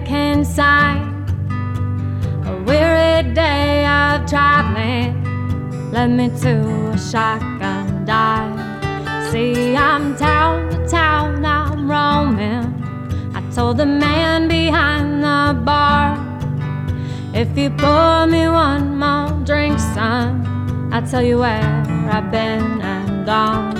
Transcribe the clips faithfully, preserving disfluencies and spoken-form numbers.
sick inside. A weary day of traveling led me to a shotgun dive. See, I'm town to town, I'm roaming. I told the man behind the bar, if you pour me one more drink, son, I'll tell you where I've been and gone.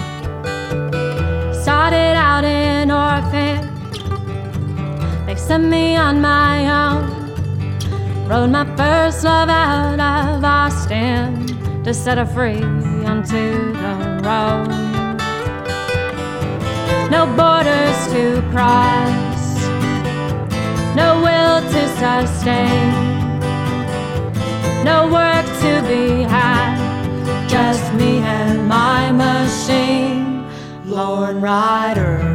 Started out in orphan, they sent me on my own. Rode my first love out of Austin to set her free onto the road. No borders to cross, no will to sustain, no work to be had, just me and my machine, Lone Rider.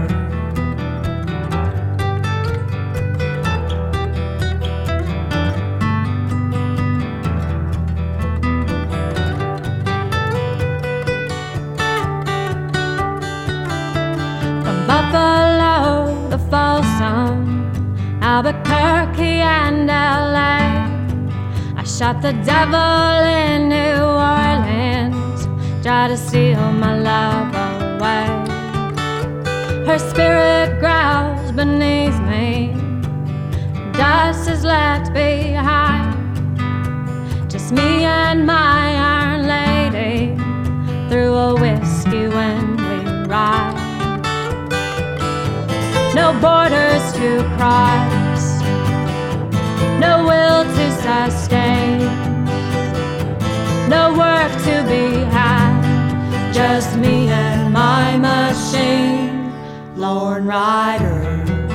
Buffalo to Folsom, Albuquerque and L A. I shot the devil in New Orleans, tried to steal my love away. Her spirit growls beneath me, dust is left behind. Just me and my Iron Lady through a whiskey when we ride. No borders to cross, no will to sustain, no work to be had, just me and my machine, Lone Rider.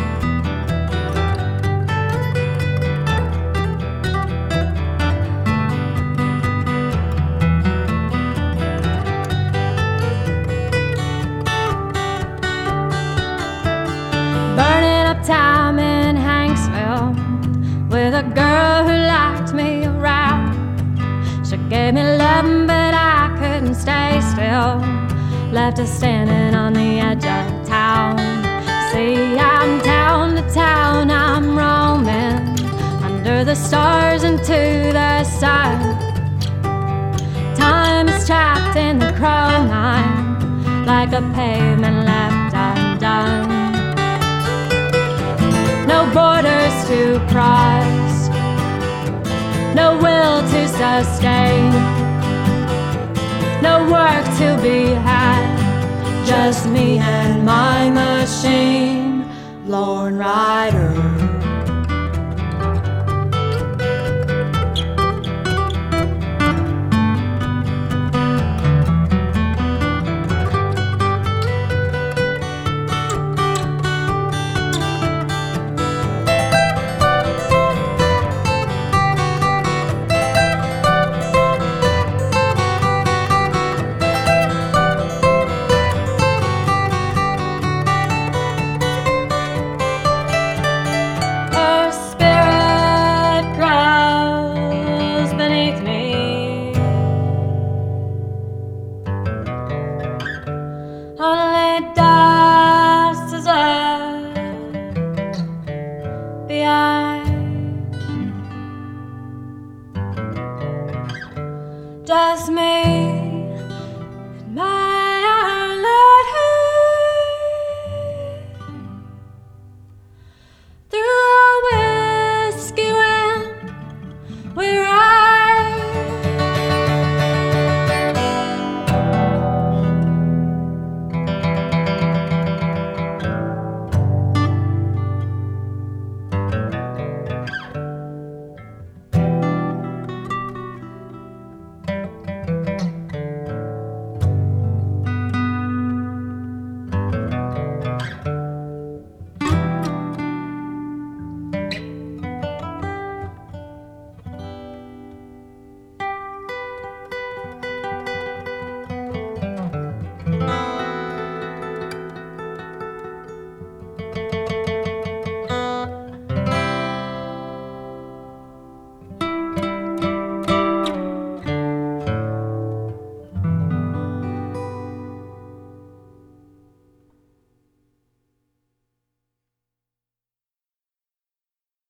Burning up time in Hanksville with a girl who liked me around. She gave me love, but I couldn't stay still. Left her standing on the edge of town. See, I'm town to town, I'm roaming under the stars into the sun. Time is trapped in the crow mine, like a pavement left undone. No borders to cross, no will to sustain, no work to be had, just me and my machine, Lone Rider.